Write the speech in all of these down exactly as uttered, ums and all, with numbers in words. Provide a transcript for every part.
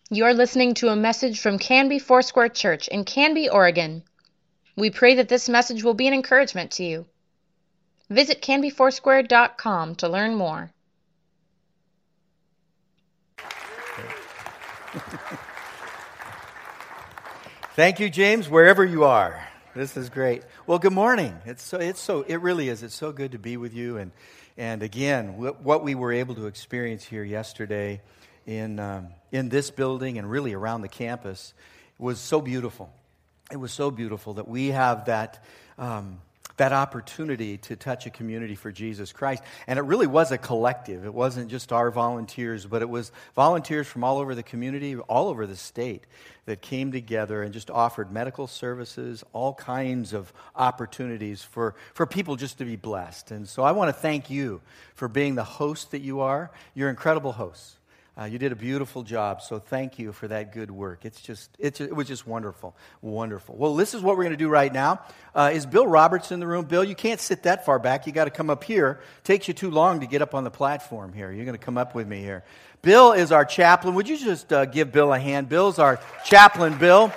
You're listening to a message from Canby Foursquare Church in Canby, Oregon. We pray that this message will be an encouragement to you. Visit canby foursquare dot com to learn more. Thank you, James, wherever you are. This is great. Well, good morning. It's so, it's so, it really is. It's so good to be with you. And, and again, what we were able to experience here yesterday in, um, in this building and really around the campus was so beautiful. It was so beautiful that we have that, um, that opportunity to touch a community for Jesus Christ. And it really was a collective. It wasn't just our volunteers, but it was volunteers from all over the community, all over the state, that came together and just offered medical services, all kinds of opportunities for, for people just to be blessed. And so I want to thank you for being the host that you are. You're incredible hosts. Uh, you did a beautiful job, so thank you for that good work. It's just, it's, it was just wonderful, wonderful. Well, this is what we're going to do right now. Uh, is Bill Roberts in the room? Bill, you can't sit that far back. You got to come up here. Takes you too long to get up on the platform here. You're going to come up with me here. Bill is our chaplain. Would you just uh, give Bill a hand? Bill's our chaplain, Bill.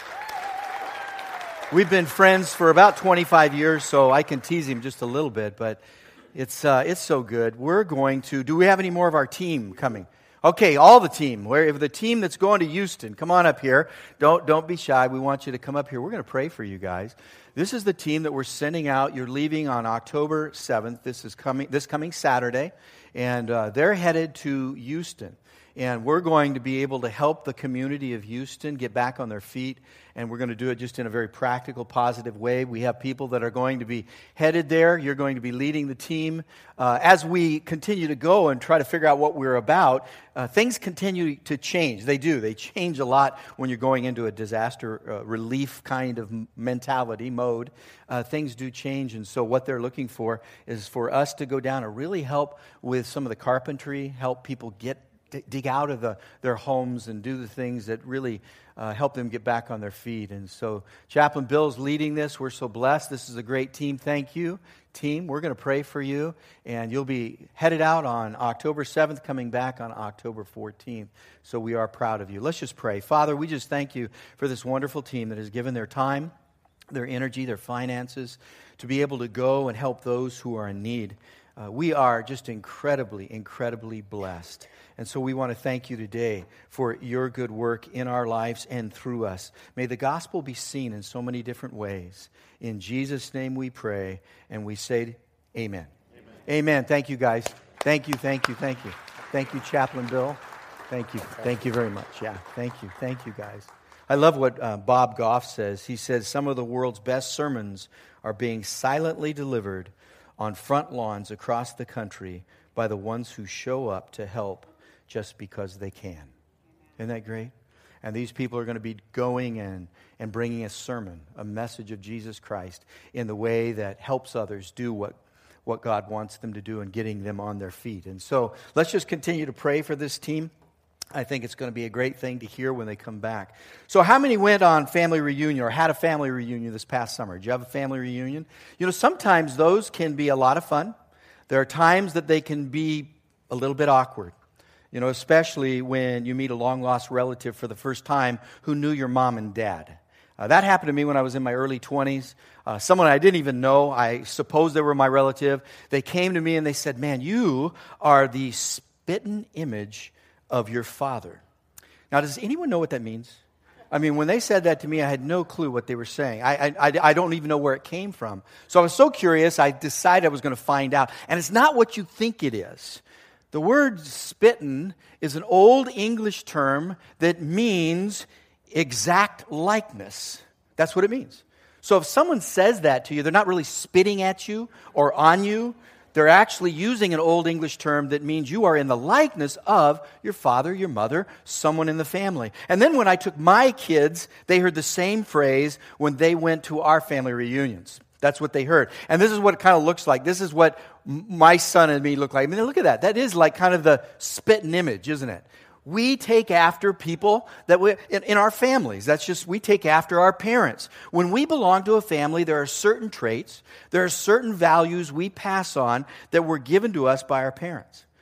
We've been friends for about twenty-five years, so I can tease him just a little bit, but it's uh, it's so good. We're going to, do we have any more of our team coming? Okay, all the team. Where if the team that's going to Houston, come on up here. Don't don't be shy. We want you to come up here. We're going to pray for you guys. This is the team that we're sending out. You're leaving on October seventh. This is coming this coming Saturday, and uh, they're headed to Houston. And we're going to be able to help the community of Houston get back on their feet, and we're going to do it just in a very practical, positive way. We have people that are going to be headed there. You're going to be leading the team. Uh, as we continue to go and try to figure out what we're about, uh, things continue to change. They do. They change a lot when you're going into a disaster uh, relief kind of mentality, mode. Uh, things do change, and so what they're looking for is for us to go down and really help with some of the carpentry, help people get dig out of the, their homes and do the things that really uh, help them get back on their feet. And so Chaplain Bill's leading this. We're so blessed. This is a great team. Thank you, team. We're going to pray for you, and you'll be headed out on October seventh, coming back on October fourteenth. So we are proud of you. Let's just pray. Father, we just thank you for this wonderful team that has given their time, their energy, their finances to be able to go and help those who are in need. Uh, we are just incredibly, incredibly blessed. And so we want to thank you today for your good work in our lives and through us. May the gospel be seen in so many different ways. In Jesus' name we pray, and we say amen. Amen. Amen. Thank you, guys. Thank you, thank you, thank you. Thank you, Chaplain Bill. Thank you. Thank you very much. Yeah, thank you. Thank you, guys. I love what uh, Bob Goff says. He says, some of the world's best sermons are being silently delivered on front lawns across the country by the ones who show up to help just because they can. Isn't that great? And these people are going to be going and, and bringing a sermon, a message of Jesus Christ in the way that helps others do what, what God wants them to do and getting them on their feet. And so let's just continue to pray for this team. I think it's going to be a great thing to hear when they come back. So how many went on family reunion or had a family reunion this past summer? Did you have a family reunion? You know, sometimes those can be a lot of fun. There are times that they can be a little bit awkward. You know, especially when you meet a long-lost relative for the first time who knew your mom and dad. Uh, that happened to me when I was in my early twenties. Uh, someone I didn't even know, I suppose they were my relative. They came to me and they said, man, you are the spitting image of your father. Now, does anyone know what that means? I mean, when they said that to me, I had no clue what they were saying. I, I, I don't even know where it came from. So I was so curious, I decided I was going to find out. And it's not what you think it is. The word spittin' is an old English term that means exact likeness. That's what it means. So if someone says that to you, they're not really spitting at you or on you. They're actually using an old English term that means you are in the likeness of your father, your mother, someone in the family. And then when I took my kids, they heard the same phrase when they went to our family reunions. That's what they heard. And this is what it kind of looks like. This is what my son and me look like. I mean, look at that. That is like kind of the spitting image, isn't it? We take after people that we in, in our families. That's just, we take after our parents. When we belong to a family, there are certain traits, there are certain values we pass on that were given to us by our parents.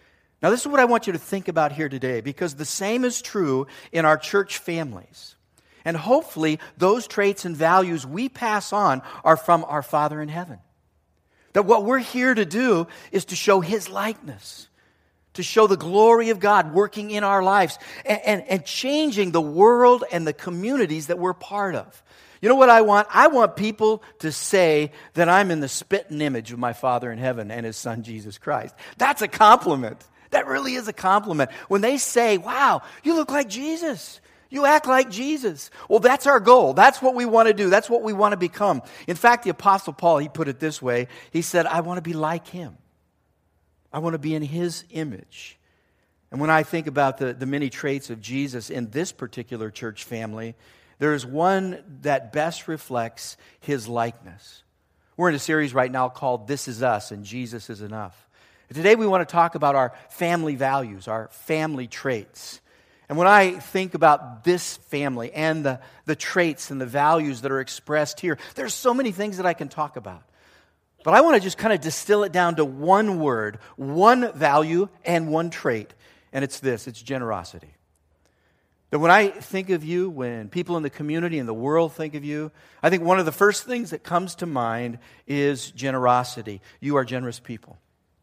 Now, this is what I want you to think about here today, because the same is true in our church families. And hopefully, those traits and values we pass on are from our Father in heaven. That what we're here to do is to show His likeness, to show the glory of God working in our lives and, and, and changing the world and the communities that we're part of. You know what I want? I want people to say that I'm in the spitting image of my Father in heaven and His Son, Jesus Christ. That's a compliment. That really is a compliment. When they say, wow, you look like Jesus. You act like Jesus. Well, that's our goal. That's what we want to do. That's what we want to become. In fact, the Apostle Paul, he put it this way. He said, I want to be like Him. I want to be in His image. And when I think about the, the many traits of Jesus in this particular church family, there is one that best reflects His likeness. We're in a series right now called This Is Us, and Jesus is Enough. Today we want to talk about our family values, our family traits. And when I think about this family and the, the traits and the values that are expressed here, there's so many things that I can talk about. But I want to just kind of distill it down to one word, one value, and one trait. And it's this, it's generosity. That when I think of you, when people in the community and the world think of you, I think one of the first things that comes to mind is generosity. You are generous people.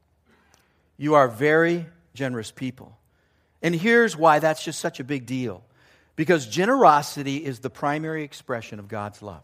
You are very generous people. And here's why that's just such a big deal. Because generosity is the primary expression of God's love.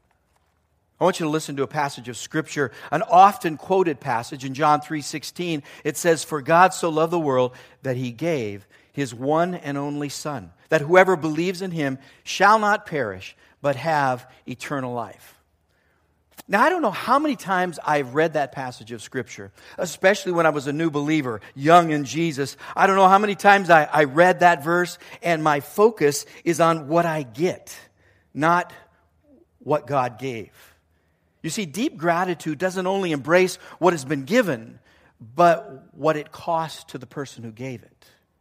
I want you to listen to a passage of Scripture, an often quoted passage in John three sixteen. It says, "For God so loved the world that He gave His one and only Son, that whoever believes in Him shall not perish, but have eternal life." Now, I don't know how many times I've read that passage of Scripture, especially when I was a new believer, young in Jesus. I don't know how many times I, I read that verse, and my focus is on what I get, not what God gave. You see, deep gratitude doesn't only embrace what has been given, but what it costs to the person who gave it.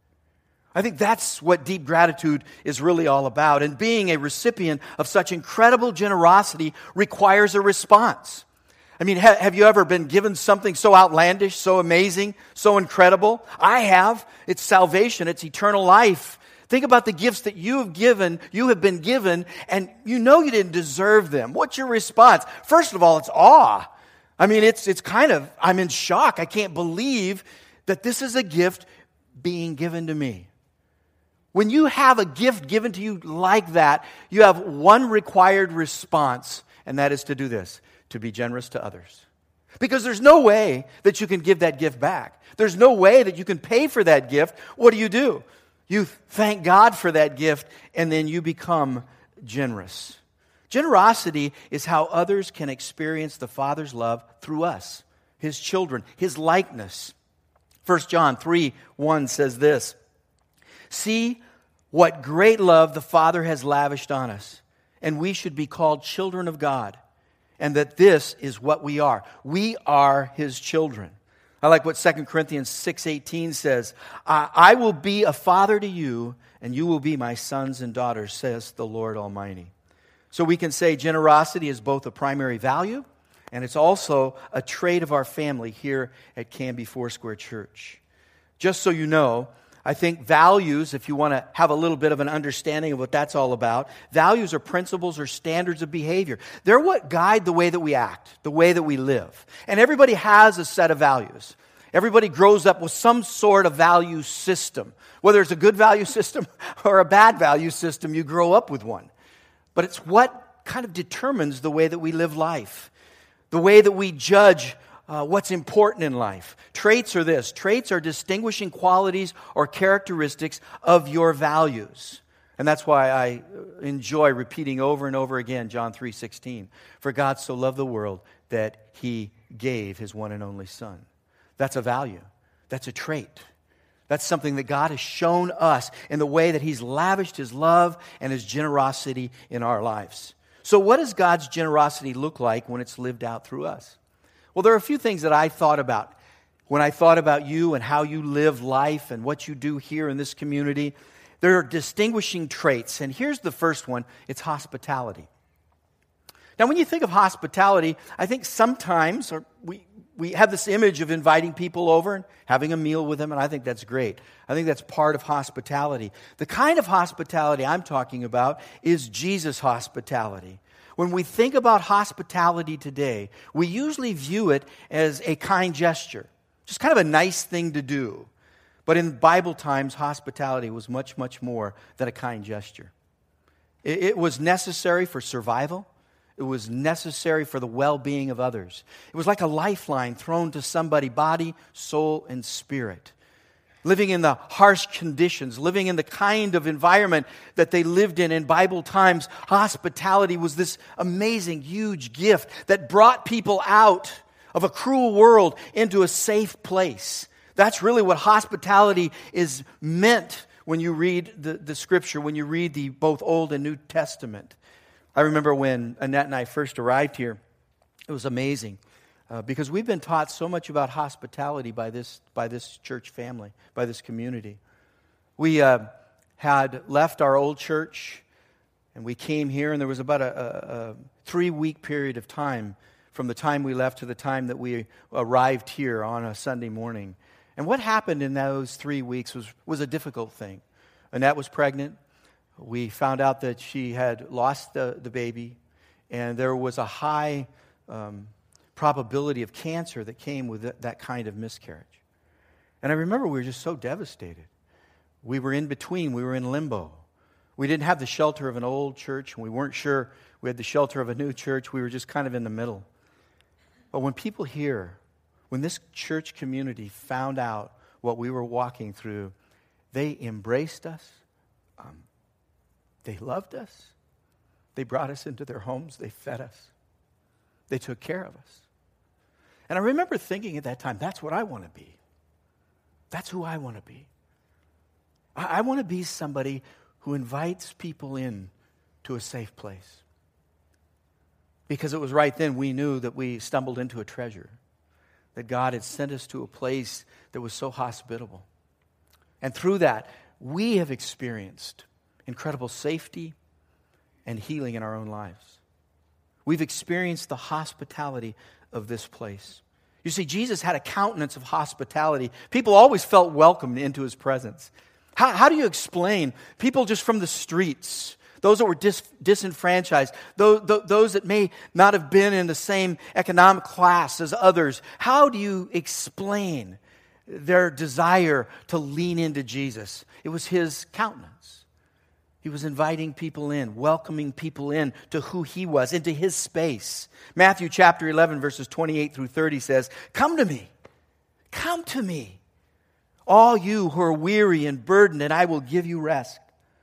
I think that's what deep gratitude is really all about. And being a recipient of such incredible generosity requires a response. I mean, ha- have you ever been given something so outlandish, so amazing, so incredible? I have. It's salvation. It's eternal life. Think about the gifts that you have given, you have been given, and you know you didn't deserve them. What's your response? First of all, it's awe. I mean, it's it's kind of, I'm in shock. I can't believe that this is a gift being given to me. When you have a gift given to you like that, you have one required response, and that is to do this, to be generous to others. Because there's no way that you can give that gift back. There's no way that you can pay for that gift. What do you do? You thank God for that gift, and then you become generous. Generosity is how others can experience the Father's love through us, His children, His likeness. First John three one says this, "See what great love the Father has lavished on us, and we should be called children of God, and that this is what we are. We are His children." I like what Second Corinthians six eighteen says, I, I will be a father to you, and you will be my sons and daughters, says the Lord Almighty. So we can say generosity is both a primary value, and it's also a trait of our family here at Canby Foursquare Church. Just so you know, I think values, if you want to have a little bit of an understanding of what that's all about, values are principles or standards of behavior. They're what guide the way that we act, the way that we live. And everybody has a set of values. Everybody grows up with some sort of value system. Whether it's a good value system or a bad value system, you grow up with one. But it's what kind of determines the way that we live life, the way that we judge Uh, what's important in life. Traits are this. Traits are distinguishing qualities or characteristics of your values. And that's why I enjoy repeating over and over again John three sixteen. "For God so loved the world that He gave His one and only Son." That's a value. That's a trait. That's something that God has shown us in the way that He's lavished His love and His generosity in our lives. So what does God's generosity look like when it's lived out through us? Well, there are a few things that I thought about when I thought about you and how you live life and what you do here in this community. There are distinguishing traits, and here's the first one. It's hospitality. Now, when you think of hospitality, I think sometimes or we we have this image of inviting people over and having a meal with them, and I think that's great. I think that's part of hospitality. The kind of hospitality I'm talking about is Jesus' hospitality. When we think about hospitality today, we usually view it as a kind gesture, just kind of a nice thing to do. But in Bible times, hospitality was much, much more than a kind gesture. It, it was necessary for survival. It was necessary for the well-being of others. It was like a lifeline thrown to somebody, body, soul, and spirit. Living in the harsh conditions, living in the kind of environment that they lived in in Bible times, hospitality was this amazing, huge gift that brought people out of a cruel world into a safe place. That's really what hospitality is meant when you read the, the Scripture, when you read the both Old and New Testament. I remember when Annette and I first arrived here, it was amazing uh, because we've been taught so much about hospitality by this by this church family, by this community. We uh, had left our old church and we came here, and there was about a, a, a three-week period of time from the time we left to the time that we arrived here on a Sunday morning. And what happened in those three weeks was, was a difficult thing. Annette was pregnant. We found out that she had lost the, the baby, and there was a high um, probability of cancer that came with that, that kind of miscarriage. And I remember we were just so devastated. We were in between. We were in limbo. We didn't have the shelter of an old church, and we weren't sure we had the shelter of a new church. We were just kind of in the middle. But when people here, when this church community found out what we were walking through, they embraced us. Um, They loved us. They brought us into their homes. They fed us. They took care of us. And I remember thinking at that time, that's what I want to be. That's who I want to be. I, I want to be somebody who invites people in to a safe place. Because it was right then we knew that we stumbled into a treasure. That God had sent us to a place that was so hospitable. And through that, we have experienced incredible safety and healing in our own lives. We've experienced the hospitality of this place. You see, Jesus had a countenance of hospitality. People always felt welcomed into his presence. How, how do you explain people just from the streets, those that were dis, disenfranchised, those, those that may not have been in the same economic class as others? How do you explain their desire to lean into Jesus? It was his countenance. He was inviting people in, welcoming people in to who he was, into his space. Matthew chapter eleven, verses twenty-eight through thirty says, "Come to me, come to me, all you who are weary and burdened, and I will give you rest.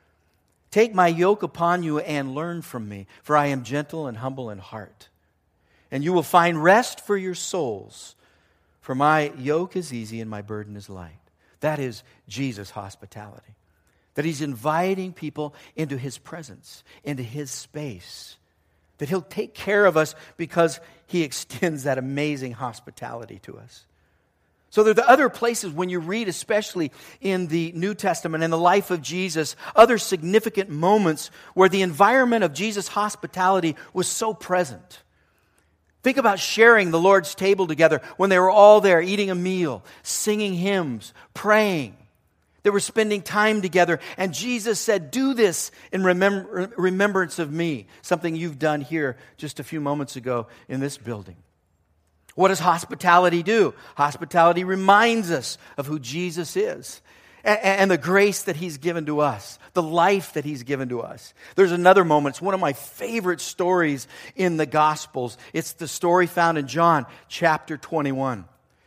Take my yoke upon you and learn from me, for I am gentle and humble in heart. And you will find rest for your souls, for my yoke is easy and my burden is light." That is Jesus' hospitality. That he's inviting people into his presence, into his space. That he'll take care of us because he extends that amazing hospitality to us. So there are the other places when you read, especially in the New Testament and the life of Jesus, other significant moments where the environment of Jesus' hospitality was so present. Think about sharing the Lord's table together when they were all there eating a meal, singing hymns, praying. They were spending time together, and Jesus said, "Do this in remem- remembrance of me," something you've done here just a few moments ago in this building. What does hospitality do? Hospitality reminds us of who Jesus is and, and the grace that he's given to us, the life that he's given to us. There's another moment. It's one of my favorite stories in the Gospels. It's the story found in John chapter twenty-one.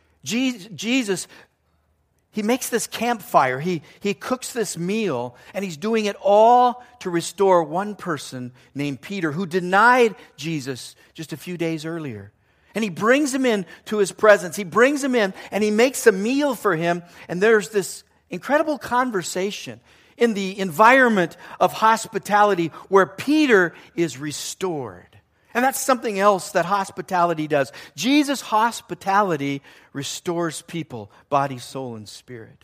Jesus, he makes this campfire. He, he cooks this meal, and he's doing it all to restore one person named Peter who denied Jesus just a few days earlier. And he brings him in to his presence. He brings him in, and he makes a meal for him, and there's this incredible conversation in the environment of hospitality where Peter is restored. And that's something else that hospitality does. Jesus' hospitality restores people, body, soul, and spirit.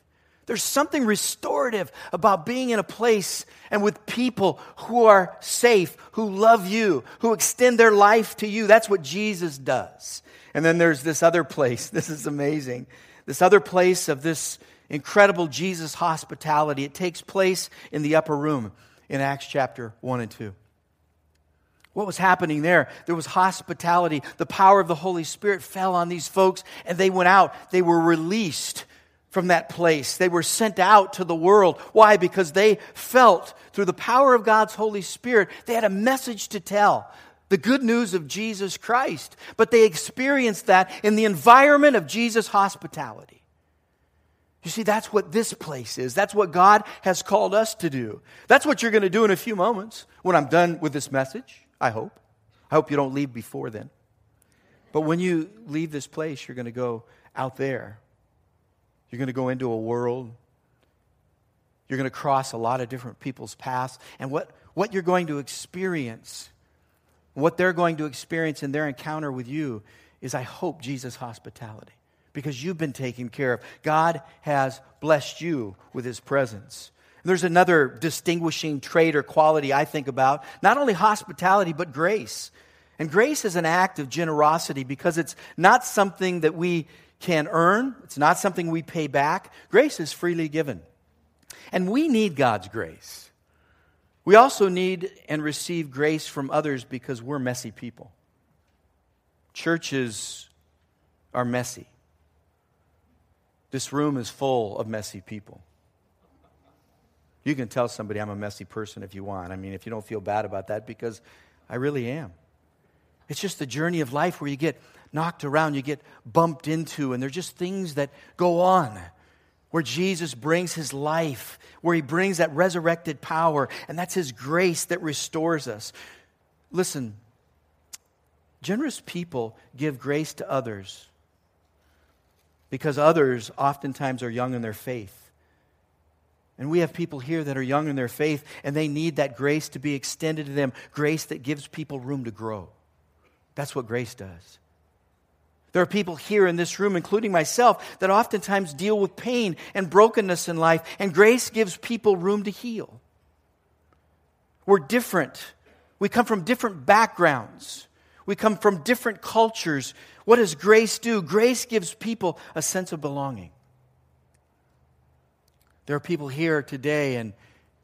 There's something restorative about being in a place and with people who are safe, who love you, who extend their life to you. That's what Jesus does. And then there's this other place. This is amazing. This other place of this incredible Jesus hospitality. It takes place in the upper room in Acts chapter one and two. What was happening there? There was hospitality. The power of the Holy Spirit fell on these folks, and they went out. They were released from that place. They were sent out to the world. Why? Because they felt through the power of God's Holy Spirit, they had a message to tell. The good news of Jesus Christ. But they experienced that in the environment of Jesus' hospitality. You see, that's what this place is. That's what God has called us to do. That's what you're going to do in a few moments when I'm done with this message. I hope. I hope you don't leave before then. But when you leave this place, you're going to go out there. You're going to go into a world. You're going to cross a lot of different people's paths. And what, what you're going to experience, what they're going to experience in their encounter with you is, I hope, Jesus' hospitality. Because you've been taken care of. God has blessed you with His presence. There's another distinguishing trait or quality I think about. Not only hospitality, but grace. And grace is an act of generosity because it's not something that we can earn. It's not something we pay back. Grace is freely given. And we need God's grace. We also need and receive grace from others because we're messy people. Churches are messy. This room is full of messy people. You can tell somebody I'm a messy person if you want. I mean, if you don't feel bad about that, because I really am. It's just the journey of life where you get knocked around, you get bumped into, and there's just things that go on where Jesus brings His life, where He brings that resurrected power, and that's His grace that restores us. Listen, generous people give grace to others because others oftentimes are young in their faith. And we have people here that are young in their faith, and they need that grace to be extended to them, grace that gives people room to grow. That's what grace does. There are people here in this room, including myself, that oftentimes deal with pain and brokenness in life, and grace gives people room to heal. We're different. We come from different backgrounds. We come from different cultures. What does grace do? Grace gives people a sense of belonging. There are people here today and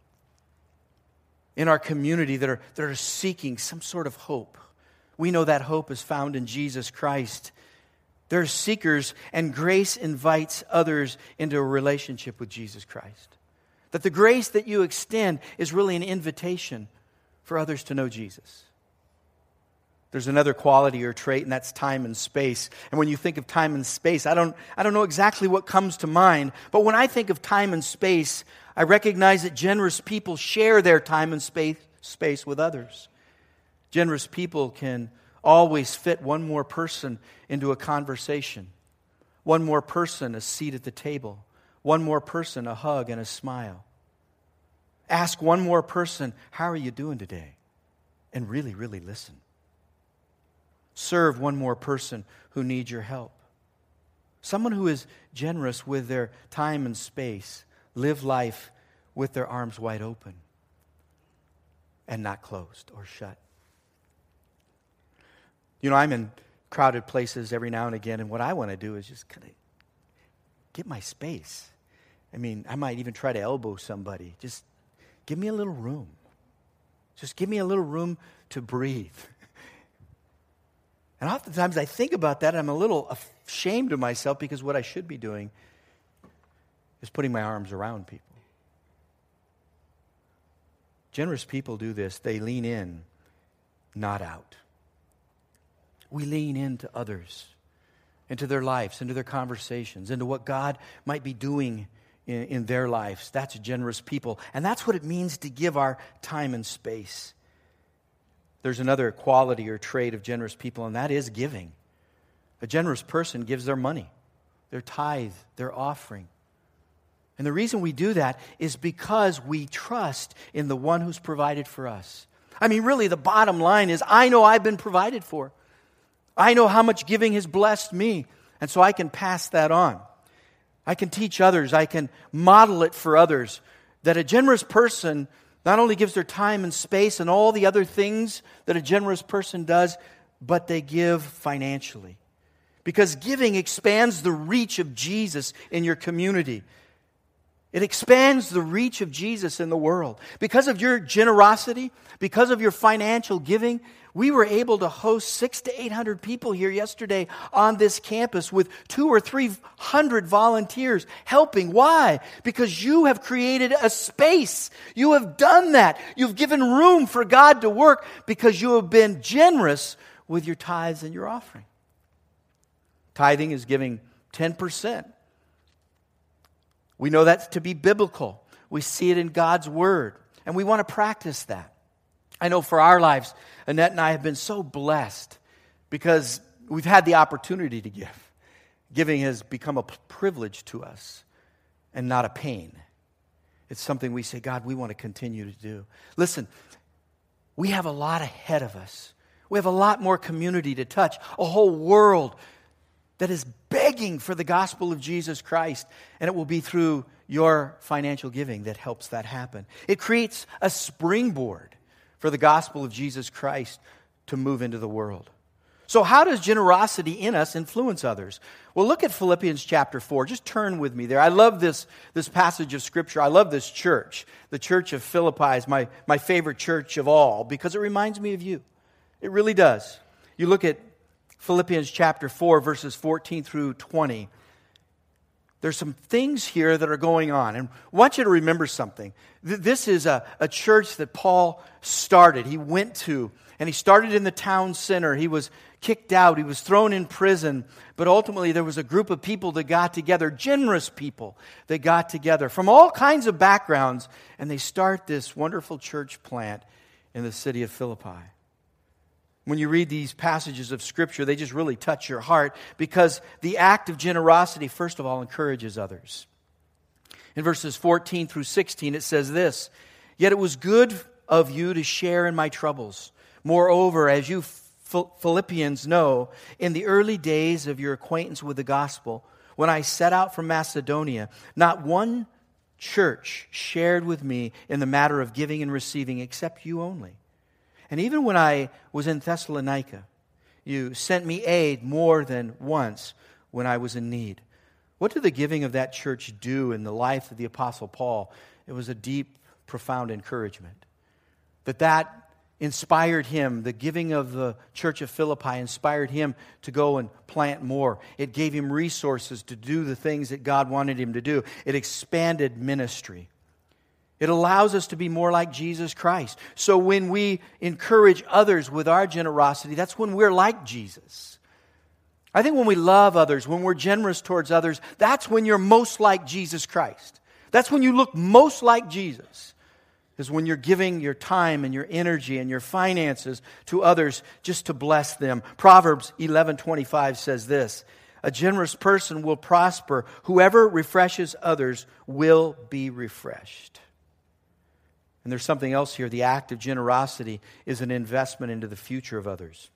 in our community that are, that are seeking some sort of hope. We know that hope is found in Jesus Christ. There are seekers, and grace invites others into a relationship with Jesus Christ. That the grace that you extend is really an invitation for others to know Jesus. There's another quality or trait, and that's time and space. And when you think of time and space, I don't, I don't know exactly what comes to mind, but when I think of time and space, I recognize that generous people share their time and space, space with others. Generous people can always fit one more person into a conversation, one more person a seat at the table, one more person a hug and a smile. Ask one more person, how are you doing today? And really, really listen. Serve one more person who needs your help. Someone who is generous with their time and space. Live life with their arms wide open and not closed or shut. You know, I'm in crowded places every now and again, and what I want to do is just kind of get my space. I mean, I might even try to elbow somebody. Just give me a little room. Just give me a little room to breathe. And oftentimes I think about that and I'm a little ashamed of myself because what I should be doing is putting my arms around people. Generous people do this. They lean in, not out. We lean into others, into their lives, into their conversations, into what God might be doing in, in their lives. That's generous people. And that's what it means to give our time and space. There's another quality or trait of generous people, and that is giving. A generous person gives their money, their tithe, their offering. And the reason we do that is because we trust in the one who's provided for us. I mean, really, the bottom line is, I know I've been provided for. I know how much giving has blessed me, and so I can pass that on. I can teach others. I can model it for others. That a generous person not only gives their time and space and all the other things that a generous person does, but they give financially. Because giving expands the reach of Jesus in your community. It expands the reach of Jesus in the world. Because of your generosity, because of your financial giving, we were able to host six to eight hundred people here yesterday on this campus with two or three hundred volunteers helping. Why? Because you have created a space. You have done that. You've given room for God to work because you have been generous with your tithes and your offering. Tithing is giving ten percent. We know that to be biblical. We see it in God's Word, and we want to practice that. I know for our lives, Annette and I have been so blessed because we've had the opportunity to give. Giving has become a privilege to us and not a pain. It's something we say, God, we want to continue to do. Listen, we have a lot ahead of us. We have a lot more community to touch, a whole world that is begging for the gospel of Jesus Christ, and it will be through your financial giving that helps that happen. It creates a springboard for the gospel of Jesus Christ to move into the world. So how does generosity in us influence others? Well, look at Philippians chapter four. Just turn with me there. I love this, this passage of Scripture. I love this church. The church of Philippi is my, my favorite church of all because it reminds me of you. It really does. You look at Philippians chapter four, verses fourteen through twenty. There's some things here that are going on. And I want you to remember something. This is a, a church that Paul started. He went to, and he started in the town center. He was kicked out. He was thrown in prison. But ultimately, there was a group of people that got together, generous people that got together from all kinds of backgrounds, and they start this wonderful church plant in the city of Philippi. When you read these passages of Scripture, they just really touch your heart because the act of generosity, first of all, encourages others. In verses fourteen through sixteen, it says this, "Yet it was good of you to share in my troubles. Moreover, as you Philippians know, in the early days of your acquaintance with the gospel, when I set out from Macedonia, not one church shared with me in the matter of giving and receiving except you only. And even when I was in Thessalonica, you sent me aid more than once when I was in need." What did the giving of that church do in the life of the Apostle Paul? It was a deep, profound encouragement. That that inspired him, the giving of the church of Philippi inspired him to go and plant more. It gave him resources to do the things that God wanted him to do. It expanded ministry. It allows us to be more like Jesus Christ. So when we encourage others with our generosity, that's when we're like Jesus. I think when we love others, when we're generous towards others, that's when you're most like Jesus Christ. That's when you look most like Jesus, is when you're giving your time and your energy and your finances to others just to bless them. Proverbs eleven twenty-five says this, "A generous person will prosper. Whoever refreshes others will be refreshed." And there's something else here. The act of generosity is an investment into the future of others.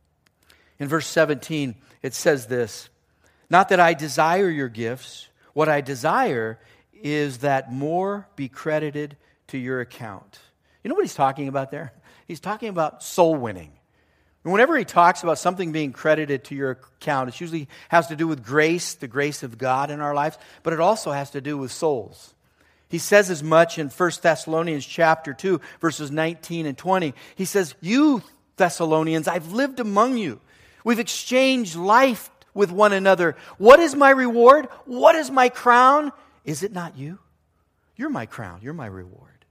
In verse seventeen, it says this, "Not that I desire your gifts. What I desire is that more be credited to your account." You know what he's talking about there? He's talking about soul winning. And whenever he talks about something being credited to your account, it usually has to do with grace, the grace of God in our lives, but it also has to do with souls. He says as much in First Thessalonians chapter two, verses nineteen and twenty. He says, "You Thessalonians, I've lived among you. We've exchanged life with one another. What is my reward? What is my crown? Is it not you? You're my crown. You're my reward."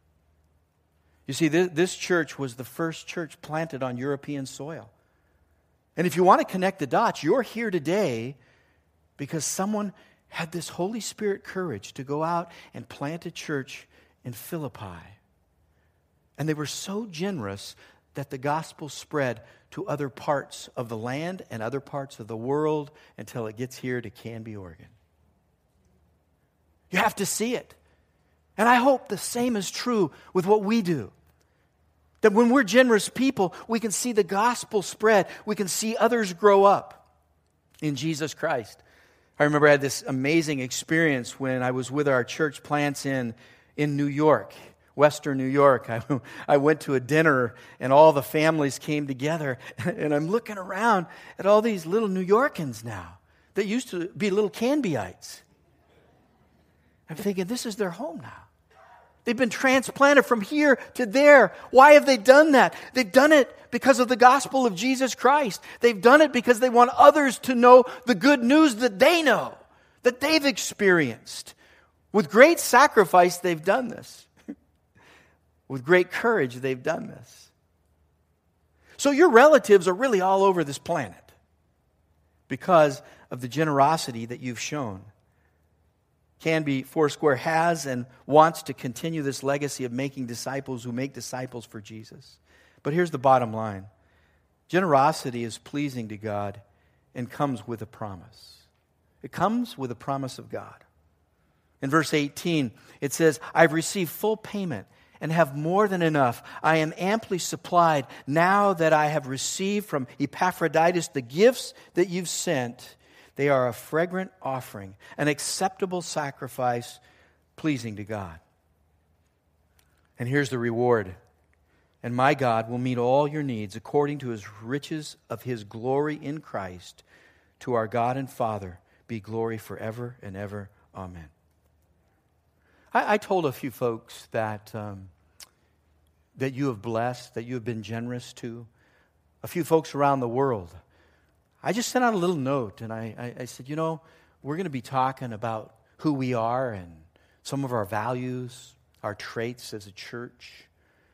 You see, this, this church was the first church planted on European soil. And if you want to connect the dots, you're here today because someone had this Holy Spirit courage to go out and plant a church in Philippi. And they were so generous that the gospel spread to other parts of the land and other parts of the world until it gets here to Canby, Oregon. You have to see it. And I hope the same is true with what we do. That when we're generous people, we can see the gospel spread. We can see others grow up in Jesus Christ. I remember I had this amazing experience when I was with our church plants in, in New York, Western New York. I, I went to a dinner and all the families came together, and I'm looking around at all these little New Yorkans now that used to be little Canbyites. I'm thinking, this is their home now. They've been transplanted from here to there. Why have they done that? They've done it because of the gospel of Jesus Christ. They've done it because they want others to know the good news that they know, that they've experienced. With great sacrifice, they've done this. With great courage, they've done this. So your relatives are really all over this planet because of the generosity that you've shown. Canby Foursquare has and wants to continue this legacy of making disciples who make disciples for Jesus. But here's the bottom line. Generosity is pleasing to God and comes with a promise. It comes with a promise of God. In verse eighteen, it says, I've received full payment and have more than enough. I am amply supplied now that I have received from Epaphroditus the gifts that you've sent. They are a fragrant offering, an acceptable sacrifice, pleasing to God. And here's the reward. And my God will meet all your needs according to his riches of his glory in Christ. To our God and Father be glory forever and ever. Amen. I, I told a few folks that, um, that you have blessed, that you have been generous to. A few folks around the world. I just sent out a little note, and I, I, I said, you know, we're going to be talking about who we are and some of our values, our traits as a church.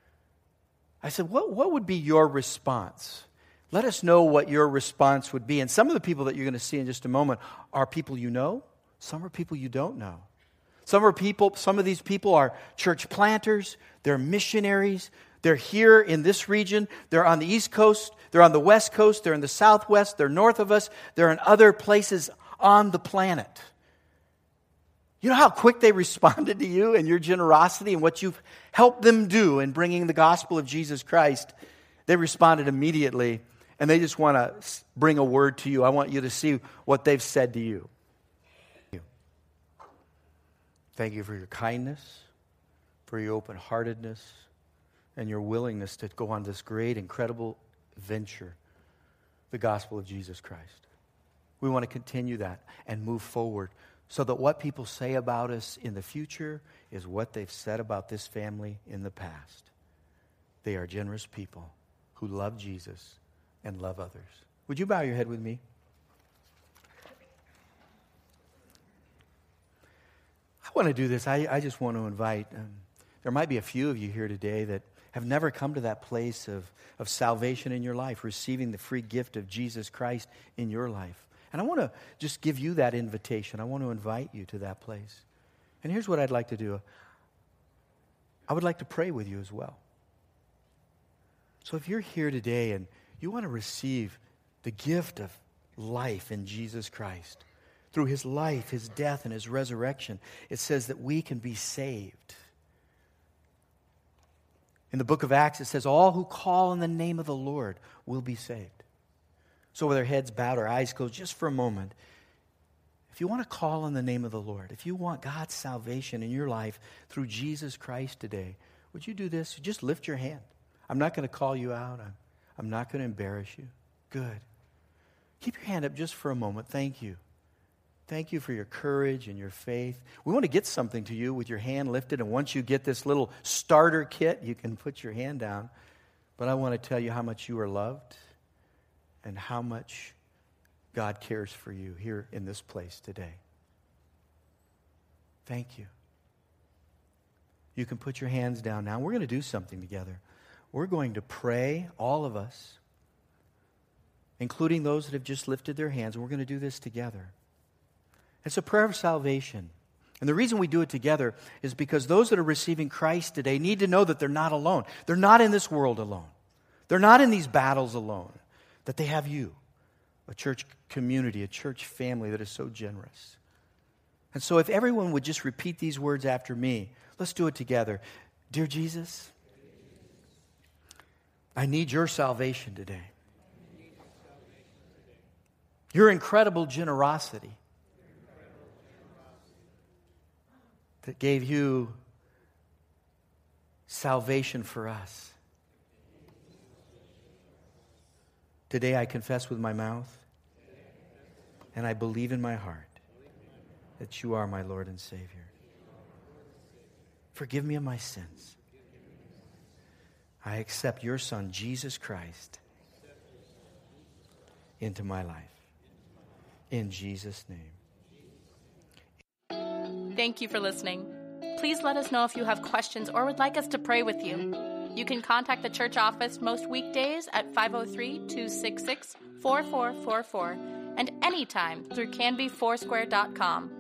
I said, what, what would be your response? Let us know what your response would be. And some of the people that you're going to see in just a moment are people you know. Some are people you don't know. Some are people. Some of these people are church planters. They're missionaries. They're here in this region. They're on the East Coast. They're on the West Coast. They're in the Southwest. They're north of us. They're in other places on the planet. You know how quick they responded to you and your generosity and what you've helped them do in bringing the gospel of Jesus Christ? They responded immediately, and they just want to bring a word to you. I want you to see what they've said to you. Thank you for your kindness, for your open-heartedness, and your willingness to go on this great, incredible venture, the gospel of Jesus Christ. We want to continue that and move forward so that what people say about us in the future is what they've said about this family in the past. They are generous people who love Jesus and love others. Would you bow your head with me? I want to do this. I, I just want to invite, um, there might be a few of you here today that have never come to that place of, of salvation in your life, receiving the free gift of Jesus Christ in your life. And I want to just give you that invitation. I want to invite you to that place. And here's what I'd like to do. I would like to pray with you as well. So if you're here today and you want to receive the gift of life in Jesus Christ, through his life, his death, and his resurrection, it says that we can be saved. In the book of Acts, it says, all who call on the name of the Lord will be saved. So with our heads bowed, our eyes closed, just for a moment, if you want to call on the name of the Lord, if you want God's salvation in your life through Jesus Christ today, would you do this? Just lift your hand. I'm not going to call you out. I'm, I'm not going to embarrass you. Good. Keep your hand up just for a moment. Thank you. Thank you for your courage and your faith. We want to get something to you with your hand lifted, and once you get this little starter kit, you can put your hand down. But I want to tell you how much you are loved and how much God cares for you here in this place today. Thank you. You can put your hands down now. We're going to do something together. We're going to pray, all of us, including those that have just lifted their hands. We're going to do this together. It's a prayer of salvation. And the reason we do it together is because those that are receiving Christ today need to know that they're not alone. They're not in this world alone. They're not in these battles alone. That they have you, a church community, a church family that is so generous. And so if everyone would just repeat these words after me, let's do it together. Dear Jesus, I need your salvation today. Your incredible generosity that gave you salvation for us. Today I confess with my mouth and I believe in my heart that you are my Lord and Savior. Forgive me of my sins. I accept your Son, Jesus Christ, into my life. In Jesus' name. Thank you for listening. Please let us know if you have questions or would like us to pray with you. You can contact the church office most weekdays at five oh three, two six six, four four four four and anytime through canby foursquare dot com.